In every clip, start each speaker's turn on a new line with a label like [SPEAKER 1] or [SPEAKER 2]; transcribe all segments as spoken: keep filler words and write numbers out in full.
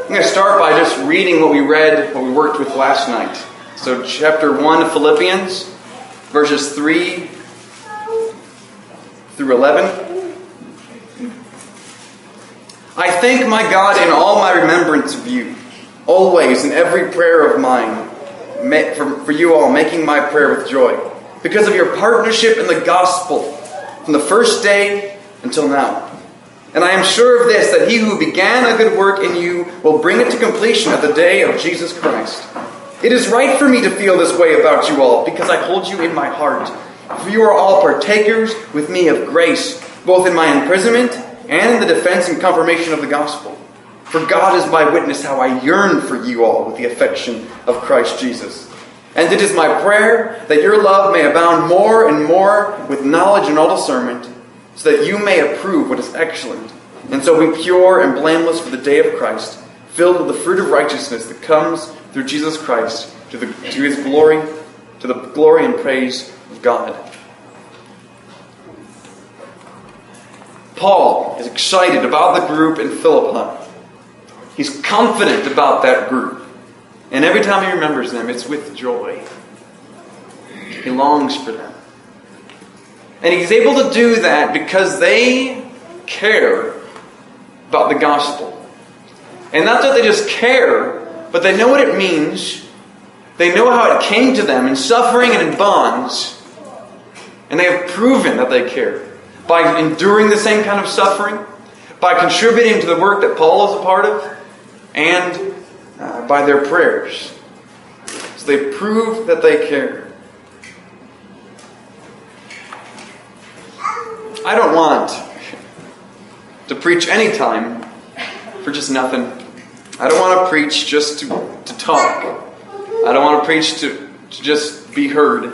[SPEAKER 1] I'm going to start by just reading what we read, what we worked with last night. So chapter one of Philippians, verses three through eleven. I thank my God in all my remembrance of you, always in every prayer of mine, for, for you all, making my prayer with joy, because of your partnership in the gospel from the first day until now. And I am sure of this, that he who began a good work in you will bring it to completion at the day of Jesus Christ. It is right for me to feel this way about you all, because I hold you in my heart. For you are all partakers with me of grace, both in my imprisonment and in the defense and confirmation of the gospel. For God is my witness how I yearn for you all with the affection of Christ Jesus. And it is my prayer that your love may abound more and more with knowledge and all discernment, so that you may approve what is excellent, and so be pure and blameless for the day of Christ, filled with the fruit of righteousness that comes through Jesus Christ to, the, to his glory, to the glory and praise of God. Paul is excited about the group in Philippi. He's confident about that group. And every time he remembers them, it's with joy. He longs for them. And he's able to do that because they care about the gospel. And not that they just care, but they know what it means. They know how it came to them in suffering and in bonds. And they have proven that they care by enduring the same kind of suffering, by contributing to the work that Paul is a part of, and uh, by their prayers. So they prove that they care. I don't want to preach any time for just nothing. I don't want to preach just to, to talk. I don't want to preach to, to just be heard.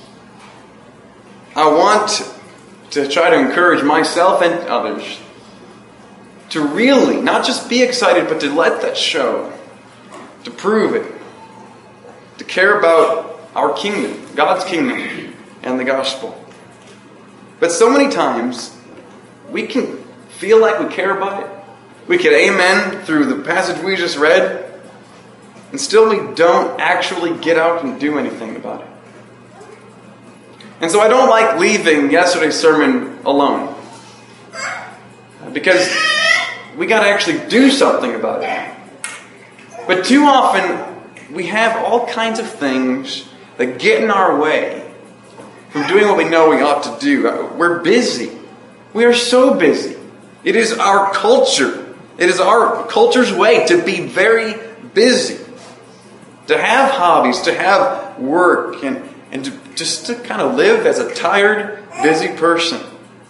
[SPEAKER 1] I want to try to encourage myself and others to really not just be excited, but to let that show, to prove it, to care about our kingdom, God's kingdom, and the gospel. But so many times, we can feel like we care about it. We can amen through the passage we just read, and still we don't actually get out and do anything about it. And so I don't like leaving yesterday's sermon alone, because we got to actually do something about it. But too often, we have all kinds of things that get in our way from doing what we know we ought to do. We're busy. We are so busy. It is our culture. It is our culture's way to be very busy. To have hobbies, to have work, and, and to, just to kind of live as a tired, busy person.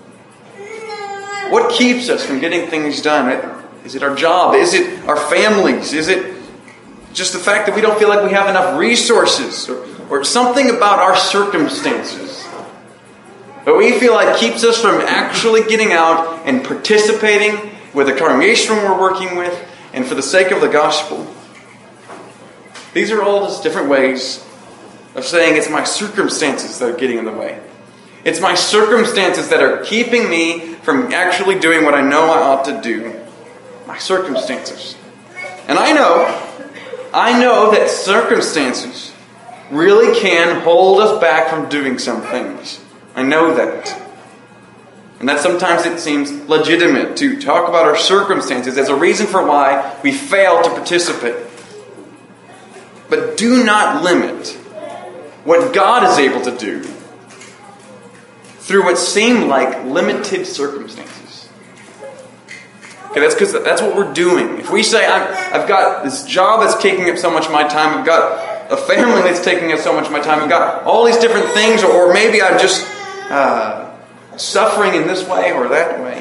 [SPEAKER 1] What keeps us from getting things done? Is it our job? Is it our families? Is it just the fact that we don't feel like we have enough resources? Or, or something about our circumstances that we feel like keeps us from actually getting out and participating with the congregation we're working with and for the sake of the gospel? These are all just different ways of saying it's my circumstances that are getting in the way. It's my circumstances that are keeping me from actually doing what I know I ought to do. My circumstances. And I know, I know that circumstances really can hold us back from doing some things. I know that. And that sometimes it seems legitimate to talk about our circumstances as a reason for why we fail to participate. But do not limit what God is able to do through what seem like limited circumstances. Okay, that's because that's what we're doing. If we say, I'm, I've got this job that's taking up so much of my time, I've got a family that's taking up so much of my time, I've got all these different things, or maybe I'm just uh, suffering in this way or that way.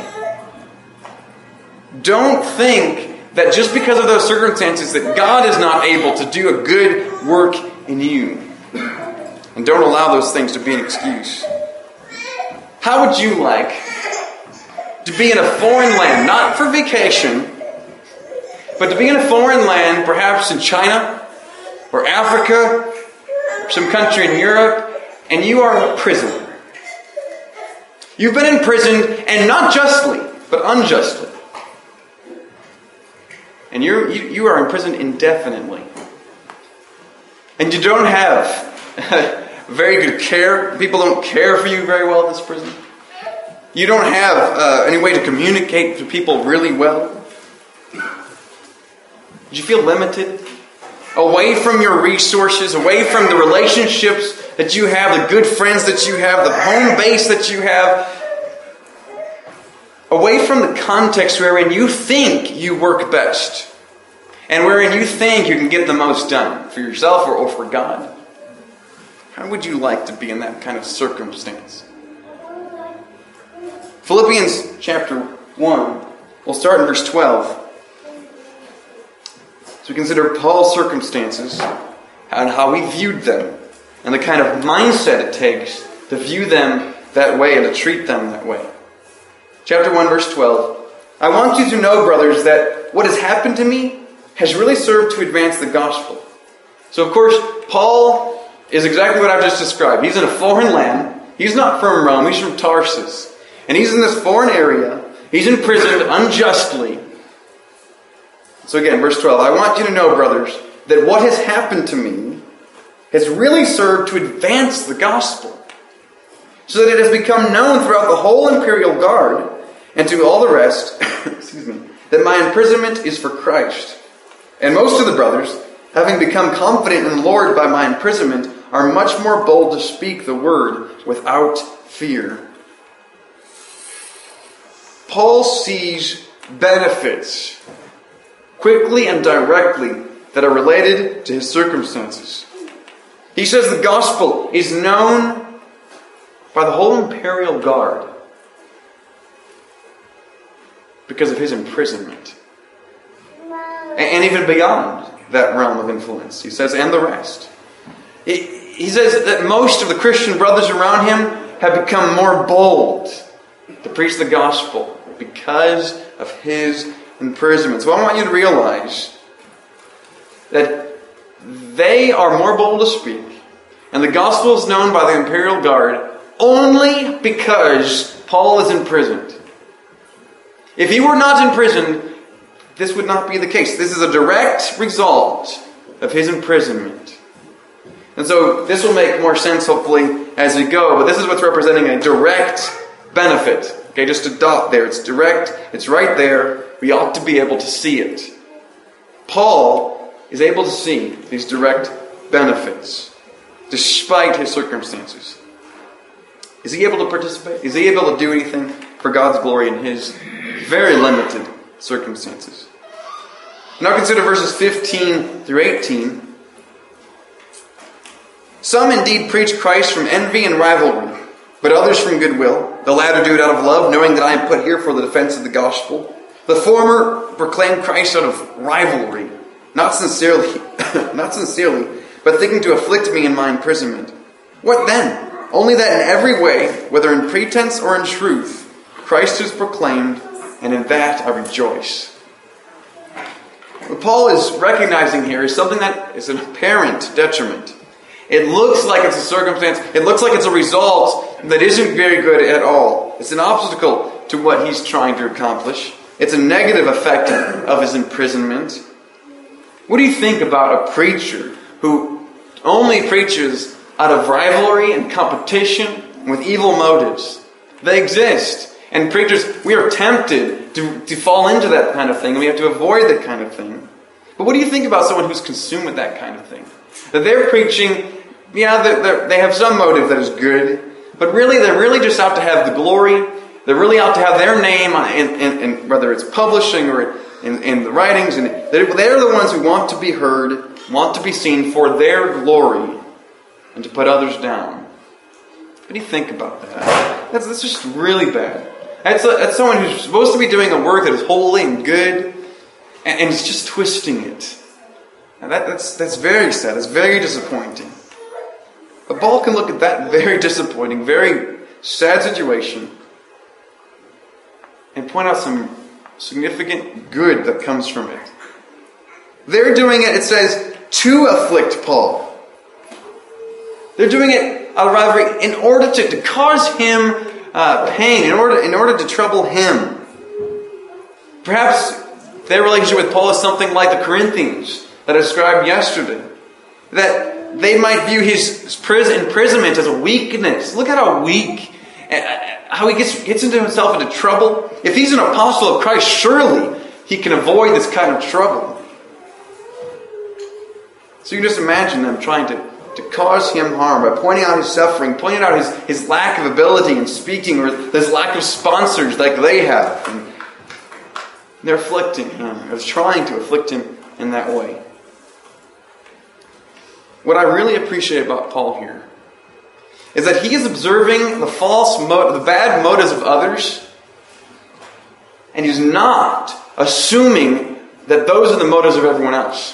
[SPEAKER 1] Don't think that just because of those circumstances that God is not able to do a good work in you. And don't allow those things to be an excuse. How would you like to be in a foreign land, not for vacation, but to be in a foreign land, perhaps in China or Africa or some country in Europe, and you are a prisoner? You've been imprisoned, and not justly, but unjustly. and you're, you you are imprisoned indefinitely, and you don't have very good care. People don't care for you very well in this prison. You don't have uh, any way to communicate to people really well. Did you feel limited? Away from your resources, away from the relationships that you have, the good friends that you have, the home base that you have, away from the context wherein you think you work best, and wherein you think you can get the most done for yourself or, or for God. How would you like to be in that kind of circumstance? Philippians chapter one, we'll start in verse twelve. So we consider Paul's circumstances and how he viewed them, and the kind of mindset it takes to view them that way and to treat them that way. Chapter one, verse twelve. I want you to know, brothers, that what has happened to me has really served to advance the gospel. So, of course, Paul is exactly what I've just described. He's in a foreign land. He's not from Rome. He's from Tarsus. And he's in this foreign area. He's imprisoned unjustly. So again, verse twelve. I want you to know, brothers, that what has happened to me has really served to advance the gospel, so that it has become known throughout the whole imperial guard and to all the rest, excuse me, that my imprisonment is for Christ. And most of the brothers, having become confident in the Lord by my imprisonment, are much more bold to speak the word without fear. Paul sees benefits quickly and directly that are related to his circumstances. He says the gospel is known by the whole imperial guard because of his imprisonment. And even beyond that realm of influence, he says, and the rest. He says that most of the Christian brothers around him have become more bold to preach the gospel because of his imprisonment. So I want you to realize that they are more bold to speak, and the gospel is known by the imperial guard only because Paul is imprisoned. If he were not imprisoned, this would not be the case. This is a direct result of his imprisonment. And so this will make more sense, hopefully, as we go. But this is what's representing a direct benefit. Okay, just a dot there. It's direct. It's right there. We ought to be able to see it. Paul is able to see these direct benefits despite his circumstances. Is he able to participate? Is he able to do anything for God's glory in his very limited circumstances? Now consider verses fifteen through eighteen. Some indeed preach Christ from envy and rivalry, but others from goodwill. The latter do it out of love, knowing that I am put here for the defense of the gospel. The former proclaim Christ out of rivalry, not sincerely, not sincerely, but thinking to afflict me in my imprisonment. What then? Only that in every way, whether in pretense or in truth, Christ is proclaimed, and in that I rejoice. What Paul is recognizing here is something that is an apparent detriment. It looks like it's a circumstance, it looks like it's a result that isn't very good at all. It's an obstacle to what he's trying to accomplish. It's a negative effect of his imprisonment. What do you think about a preacher who only preaches out of rivalry and competition with evil motives? They exist. And preachers, we are tempted to, to fall into that kind of thing, and we have to avoid that kind of thing. But what do you think about someone who's consumed with that kind of thing? That they're preaching, yeah, they're, they're, they have some motive that is good, but really they're really just out to have the glory. They're really out to have their name, in, in, in, whether it's publishing or in, in the writings. And they're, they're the ones who want to be heard, want to be seen for their glory, and to put others down. What do you think about that? That's, that's just really bad. That's, a, that's someone who's supposed to be doing a work that is holy and good, and, and is just twisting it. And that, that's, that's very sad. It's very disappointing. But Paul can look at that very disappointing, very sad situation and point out some significant good that comes from it. They're doing it, it says, to afflict Paul. They're doing it out of rivalry in order to, to cause him uh, pain, in order, in order to trouble him. Perhaps Their relationship with Paul is something like the Corinthians that I described yesterday. That they might view his imprisonment as a weakness. Look at how weak, how he gets, gets into himself into trouble. If he's an apostle of Christ, surely he can avoid this kind of trouble. So you can just imagine them trying to, to cause him harm by pointing out his suffering, pointing out his, his lack of ability in speaking, or his lack of sponsors like they have. And they're afflicting him, or trying to afflict him in that way. What I really appreciate about Paul here is that he is observing the false, mo- the bad motives of others, and he's not assuming that those are the motives of everyone else.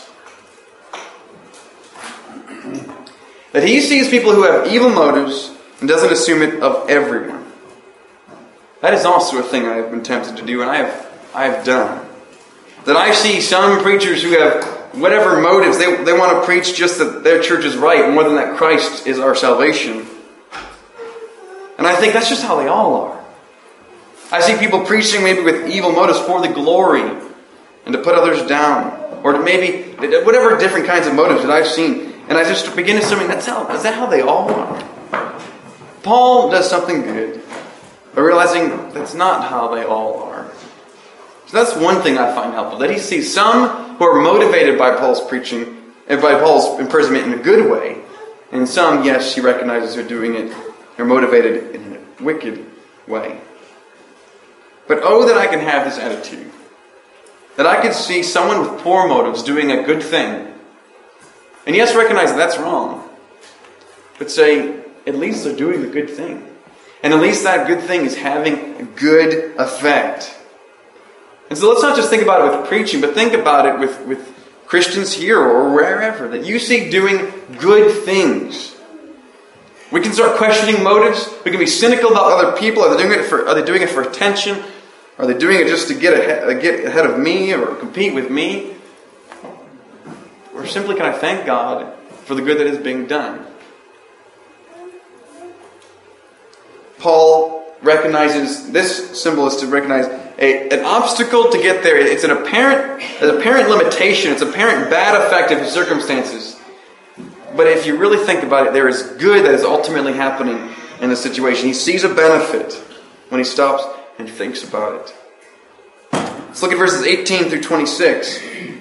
[SPEAKER 1] That he sees people who have evil motives and doesn't assume it of everyone. That is also a thing I have been tempted to do, and I have I have done. That I see some preachers who have whatever motives, they, they want to preach just that their church is right, more than that Christ is our salvation. And I think that's just how they all are. I see people preaching maybe with evil motives for the glory and to put others down, or to maybe whatever different kinds of motives that I've seen. And I just begin assuming, that's how, is that how they all are? Paul does something good, but realizing that's not how they all are. So that's one thing I find helpful, that he sees some who are motivated by Paul's preaching, and by Paul's imprisonment in a good way, and some, yes, he recognizes they're doing it, they're motivated in a wicked way. But oh, that I can have this attitude, that I can see someone with poor motives doing a good thing, and yes, recognize that that's wrong, but say, at least they're doing the good thing. And at least that good thing is having a good effect. And so let's not just think about it with preaching, but think about it with, with Christians here or wherever, that you see doing good things. We can start questioning motives. We can be cynical about other people. Are they doing it for, are they doing it for attention? Are they doing it just to get ahead, get ahead of me or compete with me? Or simply, can I thank God for the good that is being done? Paul recognizes, this symbol is to recognize a, an obstacle to get there. It's an apparent, an apparent limitation. It's apparent bad effect of his circumstances. But if you really think about it, there is good that is ultimately happening in the situation. He sees a benefit when he stops and thinks about it. Let's look at verses eighteen through twenty-six.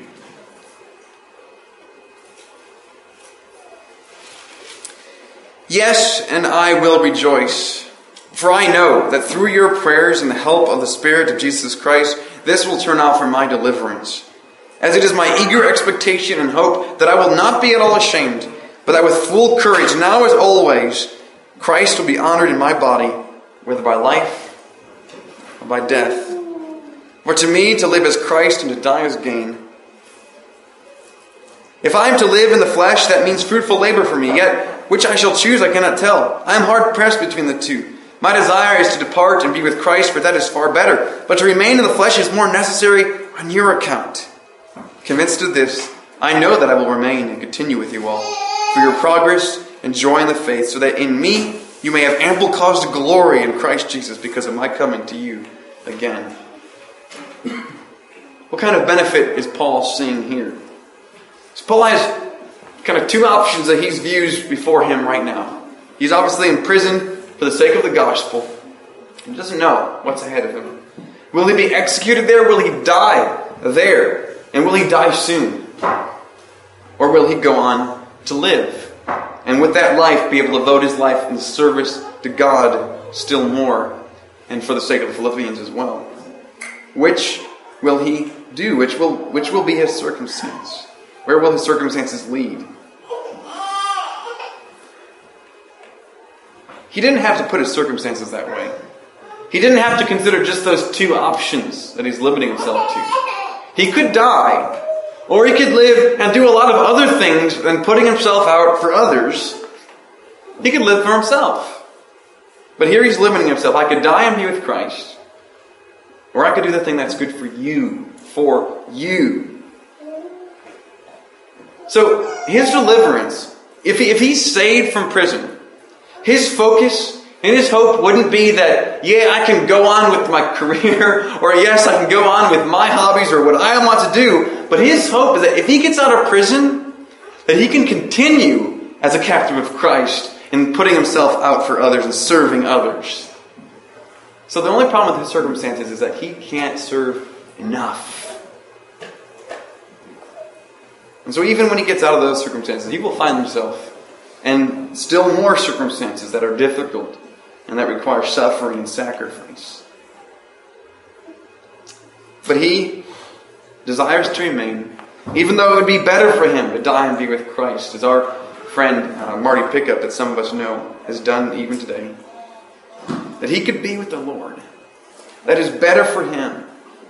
[SPEAKER 1] Yes, and I will rejoice, for I know that through your prayers and the help of the Spirit of Jesus Christ, this will turn out for my deliverance. As it is my eager expectation and hope that I will not be at all ashamed, but that with full courage, now as always, Christ will be honored in my body, whether by life or by death. For to me, to live as Christ and to die as gain. If I am to live in the flesh, that means fruitful labor for me, yet which I shall choose I cannot tell. I am hard pressed between the two. My desire is to depart and be with Christ, for that is far better. But to remain in the flesh is more necessary on your account. Convinced of this, I know that I will remain and continue with you all, for your progress and joy in the faith, so that in me you may have ample cause to glory in Christ Jesus because of my coming to you again. What kind of benefit is Paul seeing here? So Paul has kind of two options that he views before him right now. He's obviously in prison for the sake of the gospel. He doesn't know what's ahead of him. Will he be executed there? Will he die there? And will he die soon? Or will he go on to live? And with that life, be able to devote his life in service to God still more, and for the sake of the Philippians as well. Which will he do? Which will, which will be his circumstance? Where will his circumstances lead? He didn't have to put his circumstances that way. He didn't have to consider just those two options that he's limiting himself to. He could die, or he could live and do a lot of other things than putting himself out for others. He could live for himself. But here he's limiting himself. I could die and be with Christ, or I could do the thing that's good for you, for you. So his deliverance, if he, if he's saved from prison, his focus And his hope wouldn't be that, yeah, I can go on with my career, or yes, I can go on with my hobbies or what I want to do. But his hope is that if he gets out of prison, that he can continue as a captive of Christ in putting himself out for others and serving others. So the only problem with his circumstances is that he can't serve enough. And so even when he gets out of those circumstances, he will find himself in still more circumstances that are difficult and that require suffering and sacrifice. But he desires to remain, even though it would be better for him to die and be with Christ, as our friend uh, Marty Pickup, that some of us know, has done even today. That he could be with the Lord. That is better for him.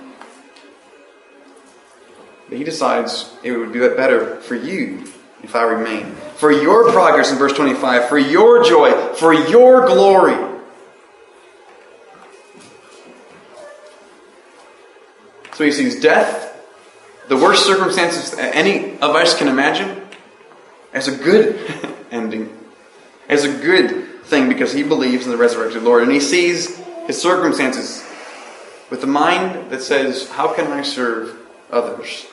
[SPEAKER 1] But he decides it would be better for you if I remain. For your progress in verse twenty-five, for your joy, for your glory. So he sees death, the worst circumstances that any of us can imagine, as a good ending. As a good thing because he believes in the resurrected Lord. And he sees his circumstances with a mind that says, how can I serve others?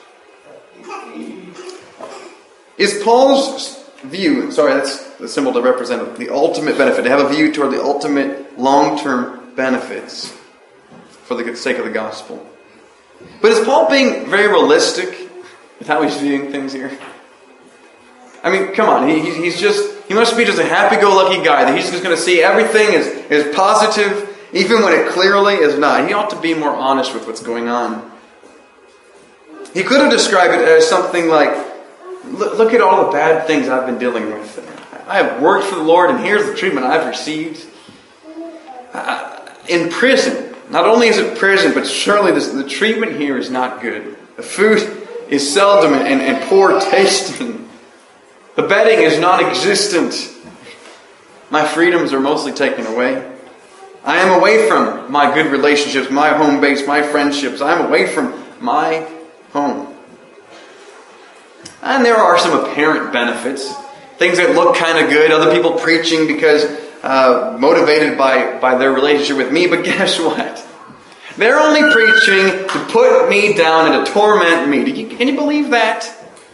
[SPEAKER 1] Is Paul's view, sorry, that's the symbol to represent the ultimate benefit, to have a view toward the ultimate long-term benefits for the sake of the gospel. But is Paul being very realistic with how he's viewing things here? I mean, come on, he, he's just, he must be just a happy-go-lucky guy, that he's just going to see everything as, as positive, even when it clearly is not. He ought to be more honest with what's going on. He could have described it as something like, look, look at all the bad things I've been dealing with. I have worked for the Lord, and here's the treatment I've received. Uh, in prison, not only is it prison, but surely this, the treatment here is not good. The food is seldom and, and poor tasting. The bedding is non-existent. My freedoms are mostly taken away. I am away from my good relationships, my home base, my friendships. I am away from my home. And there are some apparent benefits. Things that look kind of good. Other people preaching because uh, motivated by, by their relationship with me. But guess what? They're only preaching to put me down and to torment me. Do you, can you believe that?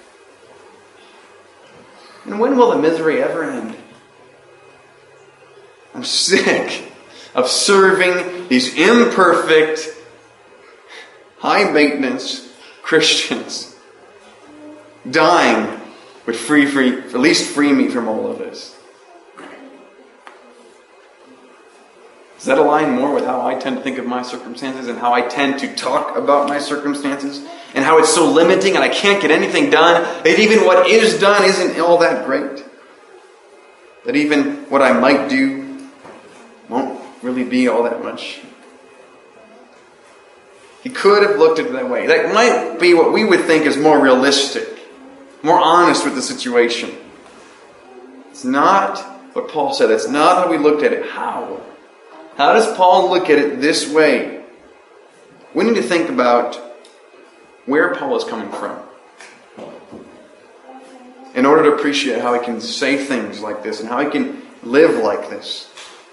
[SPEAKER 1] And when will the misery ever end? I'm sick of serving these imperfect, high-maintenance Christians. Dying would free, free, at least free me from all of this. Does that align more with how I tend to think of my circumstances and how I tend to talk about my circumstances? And how it's so limiting and I can't get anything done. That even what is done isn't all that great. That even what I might do won't really be all that much. He could have looked at it that way. That might be what we would think is more realistic. More honest with the situation. It's not what Paul said. It's not how we looked at it. How? How does Paul look at it this way? We need to think about where Paul is coming from in order to appreciate how he can say things like this and how he can live like this.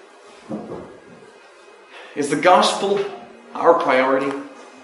[SPEAKER 1] Is the gospel our priority?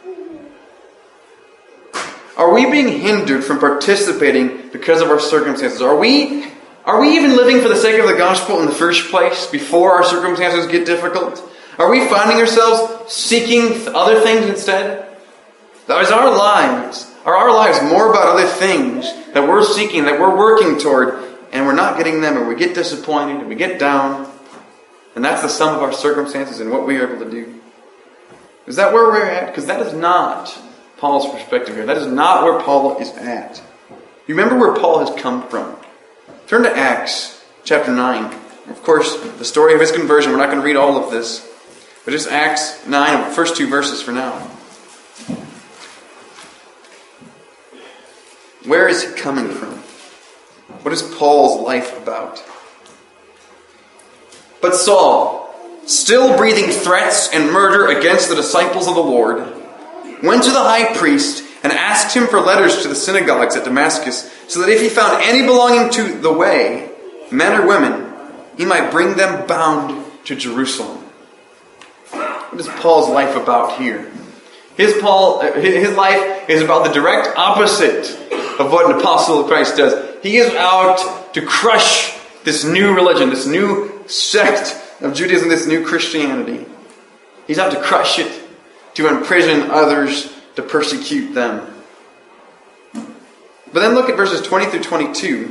[SPEAKER 1] Are we being hindered from participating because of our circumstances? Are we, are we even living for the sake of the gospel in the first place before our circumstances get difficult? Are we finding ourselves seeking other things instead? Is our lives, are our lives more about other things that we're seeking, that we're working toward, and we're not getting them, and we get disappointed, and we get down, and that's the sum of our circumstances and what we are able to do? Is that where we're at? Because that is not Paul's perspective here. That is not where Paul is at. You remember where Paul has come from. Turn to Acts chapter nine. Of course, the story of his conversion. We're not going to read all of this. But just Acts nine, first two verses for now. Where is he coming from? What is Paul's life about? But Saul, still breathing threats and murder against the disciples of the Lord, went to the high priest and asked him for letters to the synagogues at Damascus, so that if he found any belonging to the way, men or women, he might bring them bound to Jerusalem. What is Paul's life about here? His Paul, his life is about the direct opposite of what an apostle of Christ does. He is out to crush this new religion, this new sect of Judaism, this new Christianity. He's out to crush it, to imprison others, to persecute them. But then look at verses twenty through twenty-two.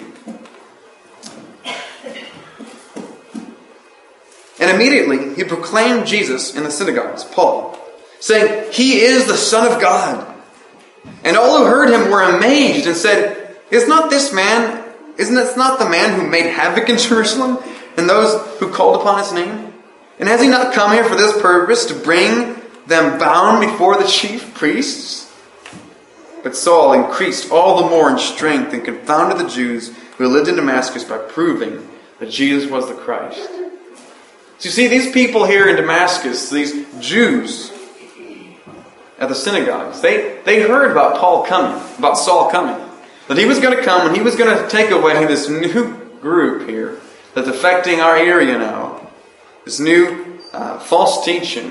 [SPEAKER 1] And immediately he proclaimed Jesus in the synagogues, Paul, saying, "He is the Son of God." And all who heard him were amazed and said, "Is not this man, isn't this not the man who made havoc in Jerusalem and those who called upon his name? And has he not come here for this purpose, to bring them bound before the chief priests?" But Saul increased all the more in strength and confounded the Jews who lived in Damascus by proving that Jesus was the Christ. So you see, these people here in Damascus, these Jews at the synagogues, they, they heard about Paul coming, about Saul coming. That he was going to come and he was going to take away this new group here that's affecting our area now. This new uh, false teaching.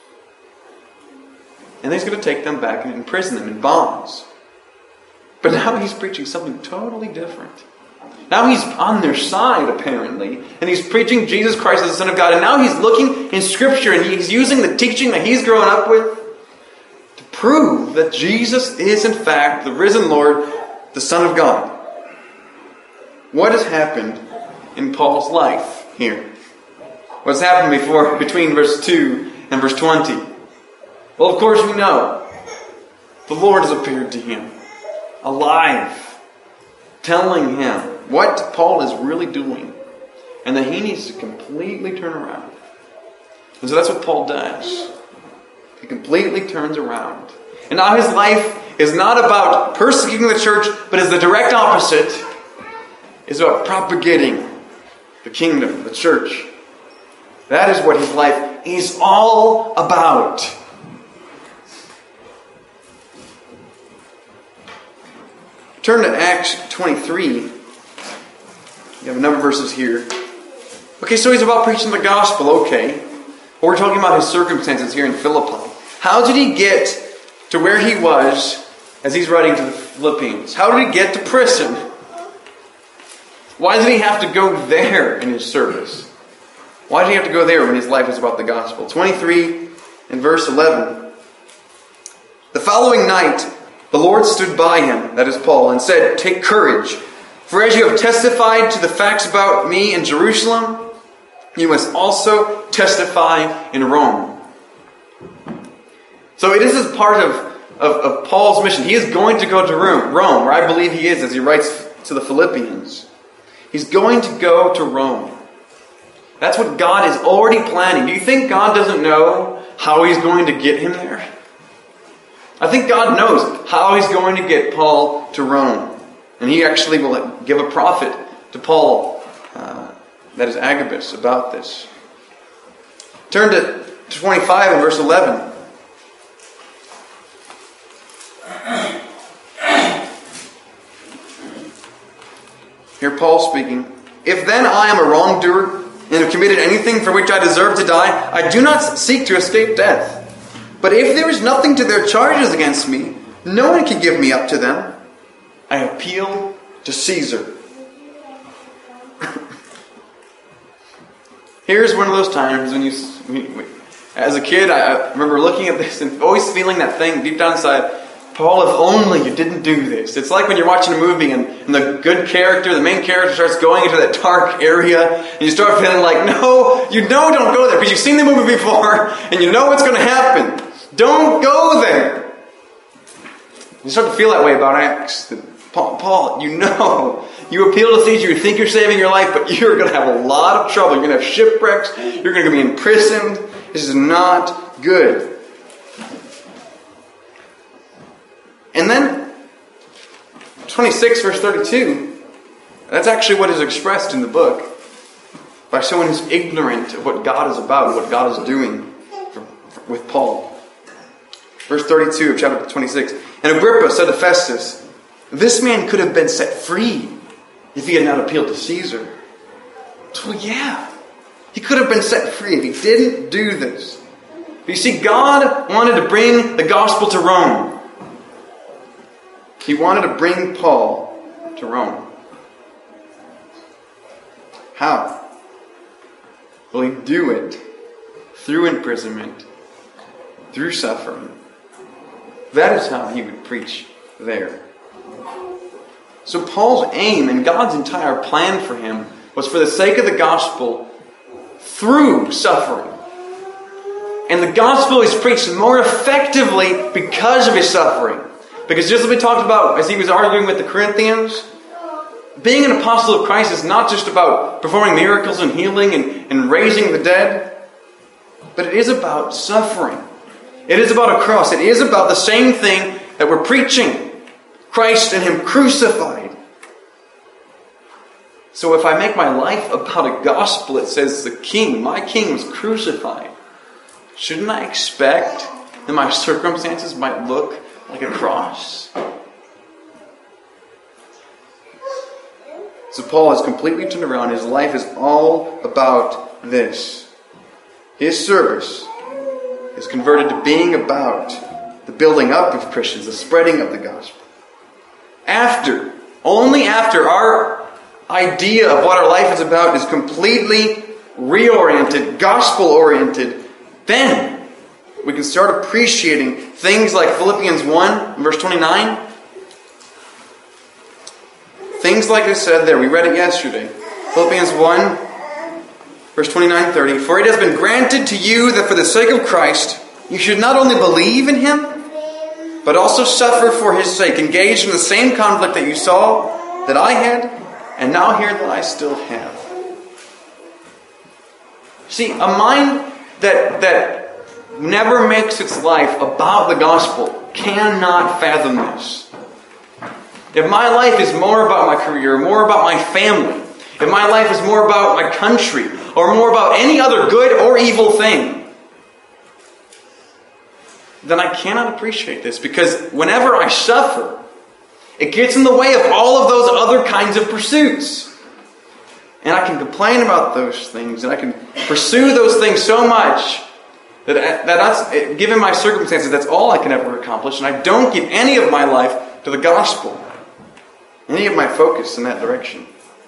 [SPEAKER 1] And he's going to take them back and imprison them in bonds. But now he's preaching something totally different. Now he's on their side, apparently. And he's preaching Jesus Christ as the Son of God. And now he's looking in Scripture and he's using the teaching that he's grown up with to prove that Jesus is in fact the risen Lord, the Son of God. What has happened in Paul's life here? What's happened before between verse two and verse twenty? Well, of course we know. The Lord has appeared to him, alive, telling him what Paul is really doing, and that he needs to completely turn around. And so that's what Paul does. He completely turns around. And now his life is not about persecuting the church, but is the direct opposite. It's about propagating the kingdom, the church. That is what his life is all about. Turn to Acts twenty-three. You have a number of verses here. Okay, so he's about preaching the gospel, okay. But we're talking about his circumstances here in Philippi. How did he get to where he was as he's writing to the Philippians? How did he get to prison? Why did he have to go there in his service? Why did he have to go there when his life was about the gospel? twenty-three and verse eleven. The following night, the Lord stood by him, that is Paul, and said, "Take courage, for as you have testified to the facts about me in Jerusalem, you must also testify in Rome." So it is as part of, of, of Paul's mission. He is going to go to Rome, Rome, where I believe he is, as he writes to the Philippians. He's going to go to Rome. That's what God is already planning. Do you think God doesn't know how he's going to get him there? I think God knows how he's going to get Paul to Rome. And he actually will give a prophet to Paul, uh, that is Agabus, about this. Turn to twenty-five and verse eleven. Here Paul speaking. "If then I am a wrongdoer and have committed anything for which I deserve to die, I do not seek to escape death. But if there is nothing to their charges against me, no one can give me up to them. I appeal to Caesar." Here's one of those times when you, as a kid, I remember looking at this and always feeling that thing deep down inside, Paul, if only you didn't do this. It's like when you're watching a movie and, and the good character, the main character starts going into that dark area and you start feeling like, no, you know don't go there because you've seen the movie before and you know what's going to happen. Don't go there. You start to feel that way about Acts. Paul, Paul, you know, you appeal to Caesar, you think you're saving your life, but you're going to have a lot of trouble. You're going to have shipwrecks. You're going to be imprisoned. This is not good. And then, twenty-six verse thirty-two, that's actually what is expressed in the book by someone who's ignorant of what God is about, what God is doing for, for, with Paul. Verse thirty-two of chapter twenty-six. "And Agrippa said to Festus, 'This man could have been set free if he had not appealed to Caesar.'" So yeah, He could have been set free if he didn't do this. But you see, God wanted to bring the gospel to Rome. He wanted to bring Paul to Rome. How? Will he do it through imprisonment, through suffering? That is how he would preach there. So Paul's aim and God's entire plan for him was for the sake of the gospel through suffering. And the gospel is preached more effectively because of his suffering. Because just as we talked about as he was arguing with the Corinthians, being an apostle of Christ is not just about performing miracles and healing and, and raising the dead, but it is about suffering. It is about a cross. It is about the same thing that we're preaching. Christ and Him crucified. So if I make my life about a gospel that says the King, my King was crucified, shouldn't I expect that my circumstances might look like a cross? So Paul has completely turned around. His life is all about this. His service is converted to being about the building up of Christians, the spreading of the gospel. After, only after our idea of what our life is about is completely reoriented, gospel-oriented, then we can start appreciating things like Philippians one, verse twenty-nine. Things like I said there, we read it yesterday. Philippians one, verse twenty-nine, thirty. For it has been granted to you that for the sake of Christ, you should not only believe in Him, but also suffer for His sake, engaged in the same conflict that you saw that I had, and now hear that I still have. See, a mind that, that never makes its life about the gospel cannot fathom this. If my life is more about my career, more about my family, if my life is more about my country, or more about any other good or evil thing, then I cannot appreciate this. Because whenever I suffer, it gets in the way of all of those other kinds of pursuits. And I can complain about those things, and I can pursue those things so much that, that that's, given my circumstances, that's all I can ever accomplish. And I don't give any of my life to the gospel, any of my focus in that direction.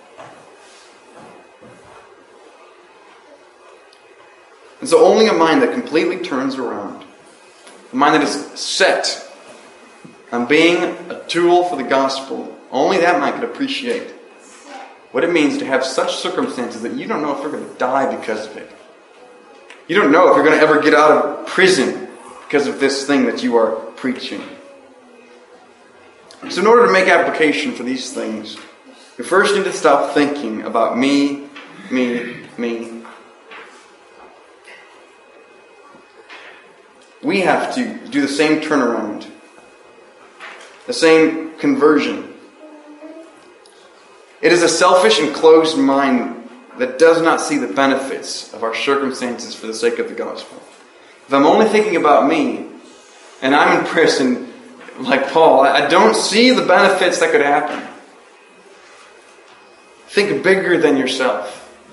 [SPEAKER 1] And so only a mind that completely turns around, a mind that is set on being a tool for the gospel, only that mind can appreciate what it means to have such circumstances that you don't know if you're going to die because of it. You don't know if you're going to ever get out of prison because of this thing that you are preaching. So in order to make application for these things, we first need to stop thinking about me, me, me. We have to do the same turnaround, the same conversion. It is a selfish and closed mind that does not see the benefits of our circumstances for the sake of the gospel. If I'm only thinking about me, and I'm in prison like Paul, I don't see the benefits that could happen. Think bigger than yourself.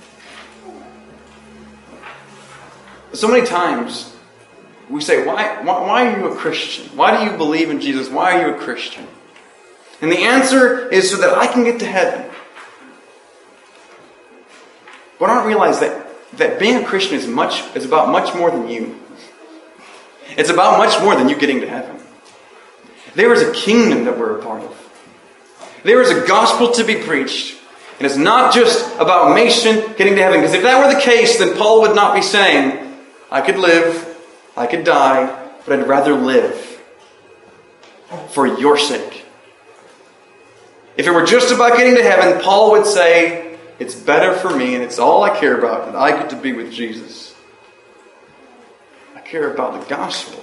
[SPEAKER 1] So many times we say, why, why, why are you a Christian? Why do you believe in Jesus? Why are you a Christian? And the answer is so that I can get to heaven. But I don't realize that, that being a Christian is much is about much more than you. It's about much more than you getting to heaven. There is a kingdom that we're a part of. There is a gospel to be preached. And it's not just about Mason getting to heaven. Because if that were the case, then Paul would not be saying, I could live, I could die, but I'd rather live for your sake. If it were just about getting to heaven, Paul would say, it's better for me and it's all I care about that I get to be with Jesus. I care about the gospel.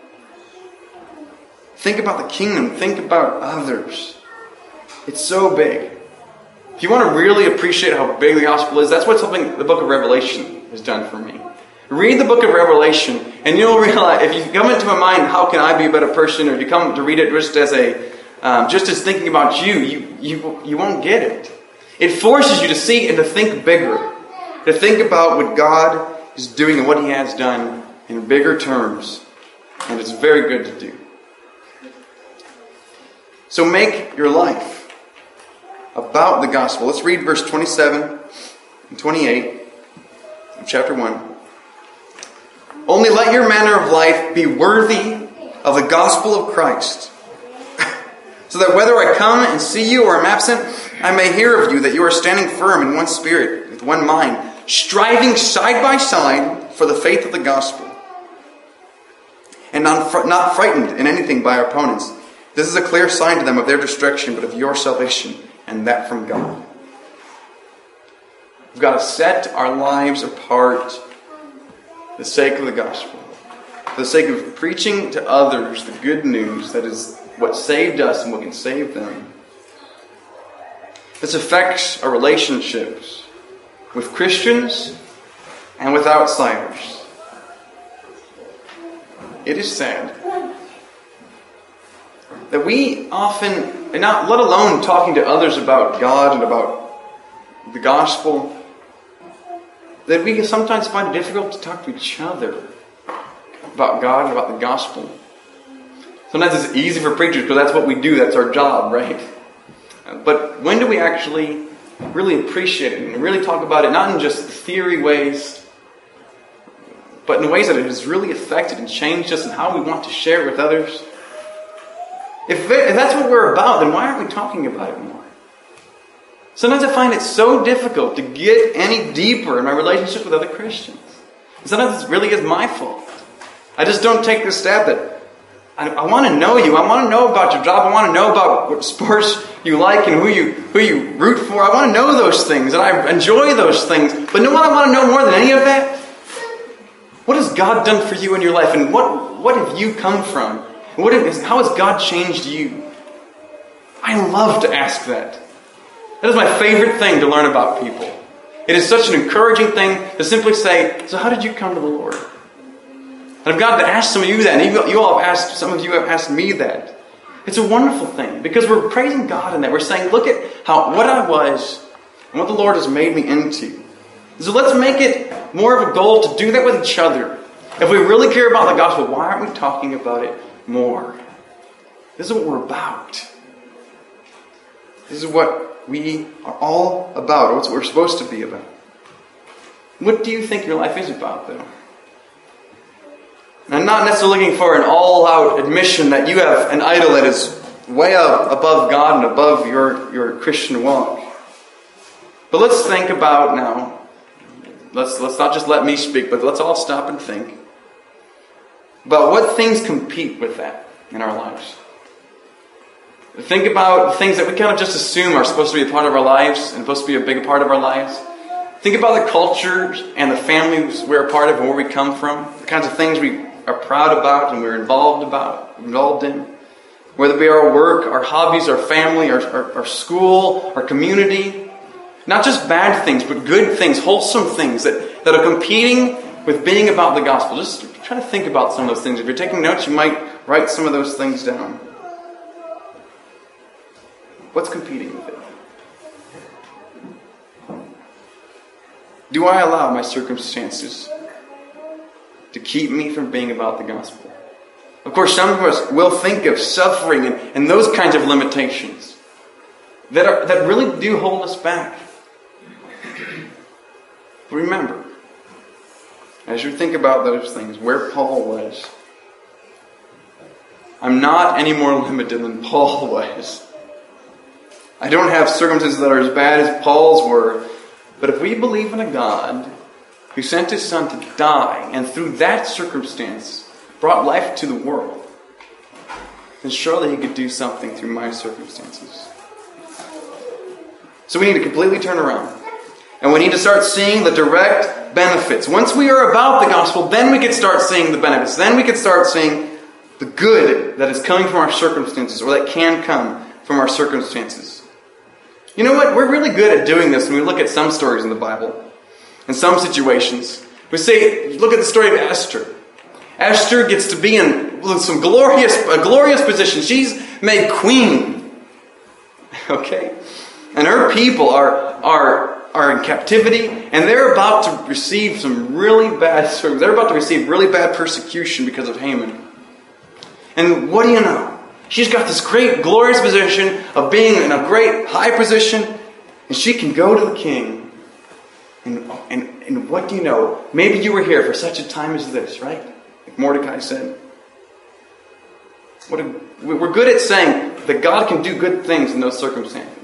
[SPEAKER 1] Think about the kingdom. Think about others. It's so big. If you want to really appreciate how big the gospel is, that's what something the book of Revelation has done for me. Read the book of Revelation and you'll realize, if you come into my mind, how can I be a better person? Or if you come to read it just as a, um, just as thinking about you, you, you, you won't get it. It forces you to see and to think bigger. to think about what God is doing and what He has done in bigger terms. And it's very good to do. So make your life about the gospel. Let's read verse twenty-seven and twenty-eight of chapter one. Only let your manner of life be worthy of the gospel of Christ, so that whether I come and see you or am absent, I may hear of you that you are standing firm in one spirit, with one mind, striving side by side for the faith of the gospel, and not, not frightened in anything by our opponents. This is a clear sign to them of their destruction, but of your salvation, and that from God. We've got to set our lives apart for the sake of the gospel, for the sake of preaching to others the good news that is what saved us and what can save them. This affects our relationships with Christians and with outsiders. It is sad that we often, and not let alone talking to others about God and about the gospel, that we can sometimes find it difficult to talk to each other about God and about the gospel. Sometimes it's easy for preachers because that's what we do, that's our job, right? But when do we actually really appreciate it and really talk about it, not in just theory ways, but in ways that it has really affected and changed us and how we want to share it with others? If, if that's what we're about, then why aren't we talking about it more? Sometimes I find it so difficult to get any deeper in my relationships with other Christians. And sometimes it really is my fault. I just don't take the step that I, I want to know you. I want to know about your job. I want to know about what sports you like and who you who you root for. I want to know those things, and I enjoy those things. But know what I want to know more than any of that? What has God done for you in your life, and what what have you come from? And what is, how has God changed you? I love to ask that. That is my favorite thing to learn about people. It is such an encouraging thing to simply say, so how did you come to the Lord? And I've got to ask some of you that, and you, you all have asked, some of you have asked me that. It's a wonderful thing, because we're praising God in that. We're saying, look at how what I was, and what the Lord has made me into. So let's make it more of a goal to do that with each other. If we really care about the gospel, why aren't we talking about it more? This is what we're about. This is what we are all about, or what we're supposed to be about. What do you think your life is about, though? And I'm not necessarily looking for an all-out admission that you have an idol that is way up above God and above your, your Christian walk. But let's think about now, let's, let's not just let me speak, but let's all stop and think about what things compete with that in our lives. Think about things that we kind of just assume are supposed to be a part of our lives and supposed to be a big part of our lives. Think about the cultures and the families we're a part of and where we come from. The kinds of things we are proud about and we're involved about, involved in. Whether it be our work, our hobbies, our family, our, our, our school, our community. Not just bad things, but good things, wholesome things that, that are competing with being about the gospel. Just try to think about some of those things. If you're taking notes, you might write some of those things down. What's competing with it? Do I allow my circumstances to keep me from being about the gospel? Of course, some of us will think of suffering and, and those kinds of limitations that are that really do hold us back. But remember, as you think about those things, where Paul was, I'm not any more limited than Paul was. I don't have circumstances that are as bad as Paul's were. But if we believe in a God who sent His Son to die, and through that circumstance brought life to the world, then surely He could do something through my circumstances. So we need to completely turn around. And we need to start seeing the direct benefits. Once we are about the gospel, then we can start seeing the benefits. Then we can start seeing the good that is coming from our circumstances, or that can come from our circumstances. You know what? We're really good at doing this when we look at some stories in the Bible. In some situations. We say, look at the story of Esther. Esther gets to be in some glorious, a glorious position. She's made queen. Okay? And her people are, are are in captivity, and they're about to receive some really bad, they're about to receive really bad persecution because of Haman. And what do you know? She's got this great, glorious position of being in a great, high position, and she can go to the king. And, and, and what do you know? Maybe you were here for such a time as this, right? Like Mordecai said. What a, we're good at saying that God can do good things in those circumstances.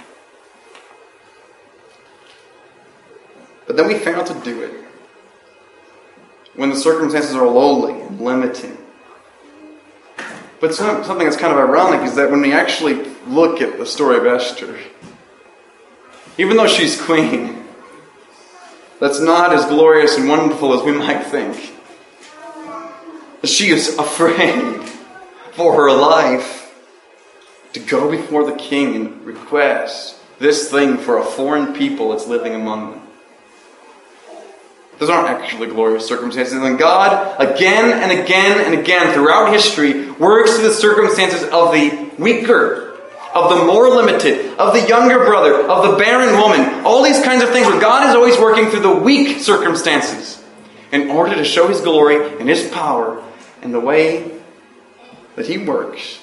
[SPEAKER 1] But then we fail to do it when the circumstances are lowly and limiting. But something that's kind of ironic is that when we actually look at the story of Esther, even though she's queen, that's not as glorious and wonderful as we might think. She is afraid for her life to go before the king and request this thing for a foreign people that's living among them. Those aren't actually glorious circumstances. And God, again and again and again throughout history, works through the circumstances of the weaker, of the more limited, of the younger brother, of the barren woman. All these kinds of things where God is always working through the weak circumstances in order to show His glory and His power and the way that He works.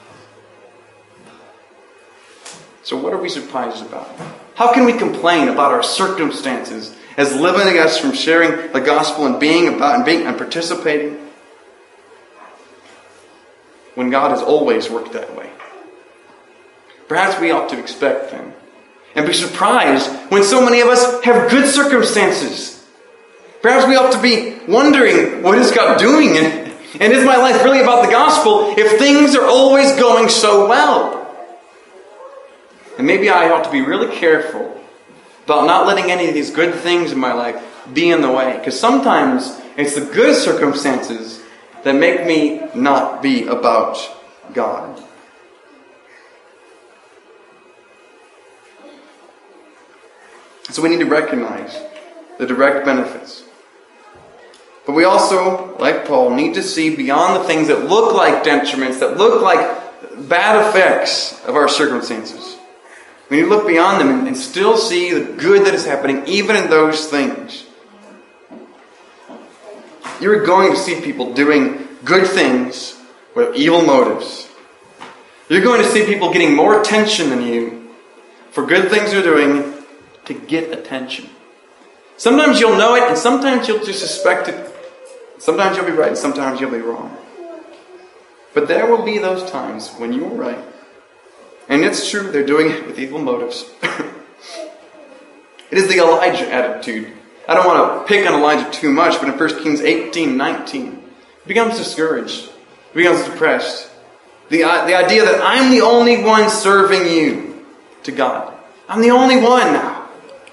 [SPEAKER 1] So what are we surprised about? How can we complain about our circumstances as limiting us from sharing the gospel and being about and being and participating, when God has always worked that way? Perhaps we ought to expect then and be surprised when so many of us have good circumstances. Perhaps we ought to be wondering, what is God doing? And, and is my life really about the gospel if things are always going so well? And maybe I ought to be really careful about not letting any of these good things in my life be in the way. Because sometimes it's the good circumstances that make me not be about God. So we need to recognize the direct benefits. But we also, like Paul, need to see beyond the things that look like detriments, that look like bad effects of our circumstances. We need to look beyond them and, and still see the good that is happening even in those things. You're going to see people doing good things with evil motives. You're going to see people getting more attention than you for good things they're doing to get attention. Sometimes you'll know it and sometimes you'll just suspect it. Sometimes you'll be right and sometimes you'll be wrong. But there will be those times when you're right. And it's true, they're doing it with evil motives. It is the Elijah attitude. I don't want to pick on Elijah too much, but in First Kings eighteen nineteen, he becomes discouraged. He becomes depressed. The, the idea that I'm the only one serving you to God. I'm the only one now.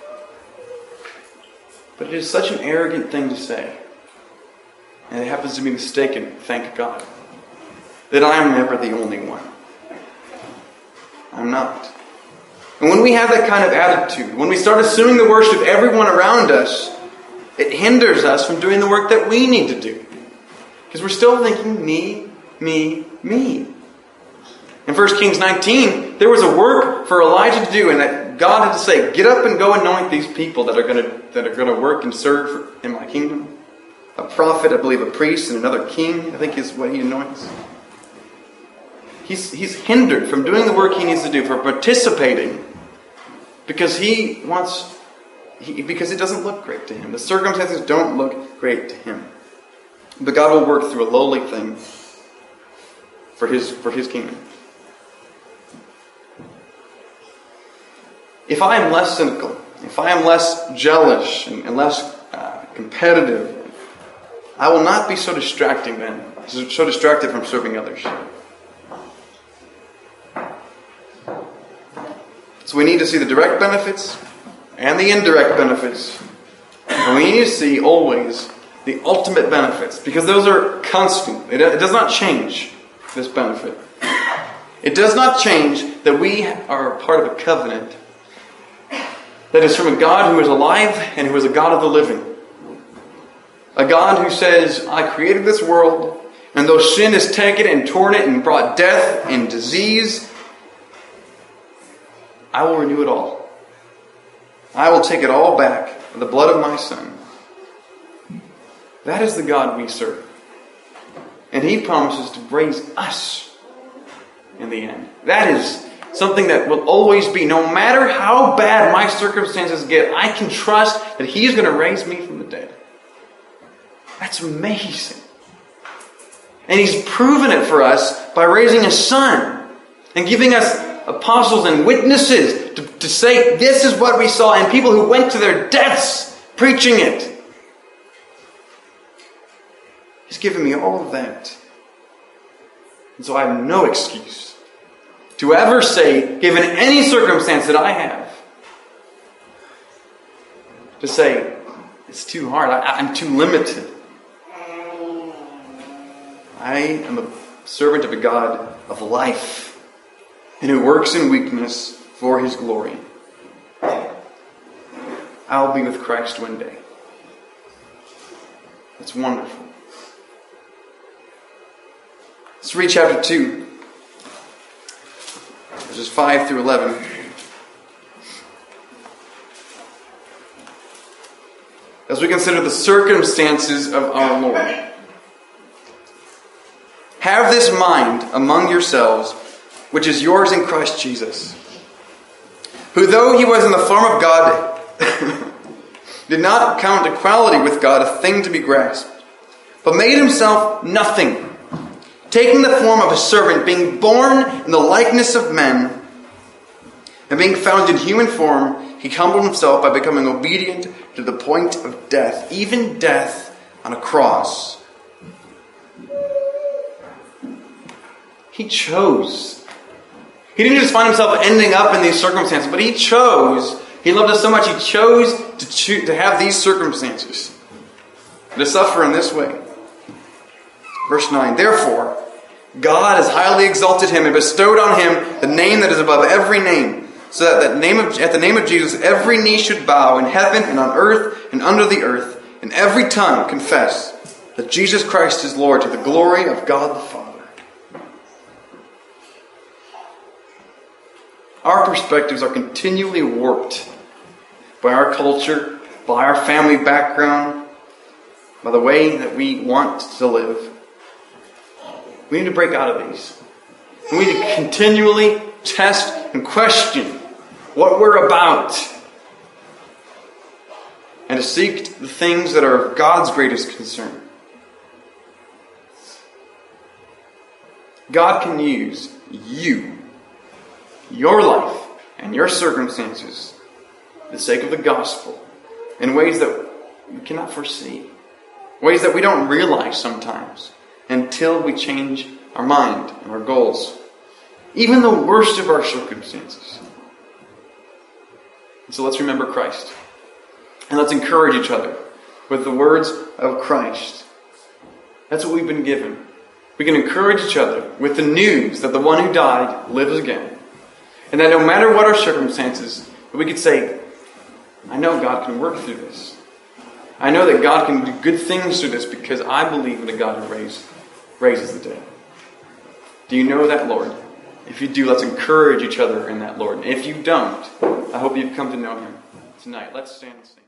[SPEAKER 1] But it is such an arrogant thing to say. And it happens to be mistaken, thank God, that I am never the only one. I'm not. And when we have that kind of attitude, when we start assuming the worst of everyone around us, it hinders us from doing the work that we need to do. Because we're still thinking, me, me, me. In First Kings nineteen, there was a work for Elijah to do, and that God had to say, get up and go anoint these people that are going to that are going to work and serve in my kingdom. A prophet, I believe a priest, and another king, I think is what he anoints. He's, he's hindered from doing the work he needs to do, for participating, because he wants, he, because it doesn't look great to him. The circumstances don't look great to him. But God will work through a lowly thing for his, for his kingdom. If I am less cynical, if I am less jealous and, and less uh, competitive, I will not be so distracting then, so distracted from serving others. So we need to see the direct benefits and the indirect benefits. And we need to see always the ultimate benefits, because those are constant. It, it does not change, this benefit. It does not change that we are part of a covenant that is from a God who is alive and who is a God of the living. A God who says, I created this world, and though sin has taken and torn it and brought death and disease, I will renew it all. I will take it all back with the blood of my Son. That is the God we serve. And He promises to raise us in the end. That is something that will always be. No matter how bad my circumstances get, I can trust that He is going to raise me from the dead. That's amazing. And He's proven it for us by raising His Son and giving us apostles and witnesses to, to say this is what we saw, and people who went to their deaths preaching it. He's given me all of that. And so I have no excuse to ever say, given any circumstance that I have, to say, it's too hard, I, I'm too limited. I am a servant of a God of life, and who works in weakness for His glory. I'll be with Christ one day. That's wonderful. Let's read chapter two, verses five through eleven. As we consider the circumstances of our Lord. Have this mind among yourselves, which is yours in Christ Jesus, who though He was in the form of God, did not count equality with God a thing to be grasped, but made Himself nothing, taking the form of a servant, being born in the likeness of men, and being found in human form, He humbled Himself by becoming obedient to the point of death, even death on a cross. He chose. He didn't just find Himself ending up in these circumstances, but He chose. He loved us so much, He chose to choose, to have these circumstances, to suffer in this way. Verse nine, therefore, God has highly exalted Him and bestowed on Him the name that is above every name, so that at the name of, at the name of Jesus every knee should bow in heaven and on earth and under the earth, and every tongue confess that Jesus Christ is Lord, to the glory of God the Father. Our perspectives are continually warped by our culture, by our family background, by the way that we want to live. We need to break out of these. And we need to continually test and question what we're about, and to seek the things that are of God's greatest concern. God can use you, your life, and your circumstances for the sake of the gospel in ways that we cannot foresee, ways that we don't realize sometimes until we change our mind and our goals, even the worst of our circumstances. And so let's remember Christ, and let's encourage each other with the words of Christ. That's what we've been given. We can encourage each other with the news that the one who died lives again. And that no matter what our circumstances, we could say, I know God can work through this. I know that God can do good things through this because I believe in a God who raise, raises the dead. Do you know that, Lord? If you do, let's encourage each other in that, Lord. And if you don't, I hope you've come to know Him tonight. Let's stand and sing.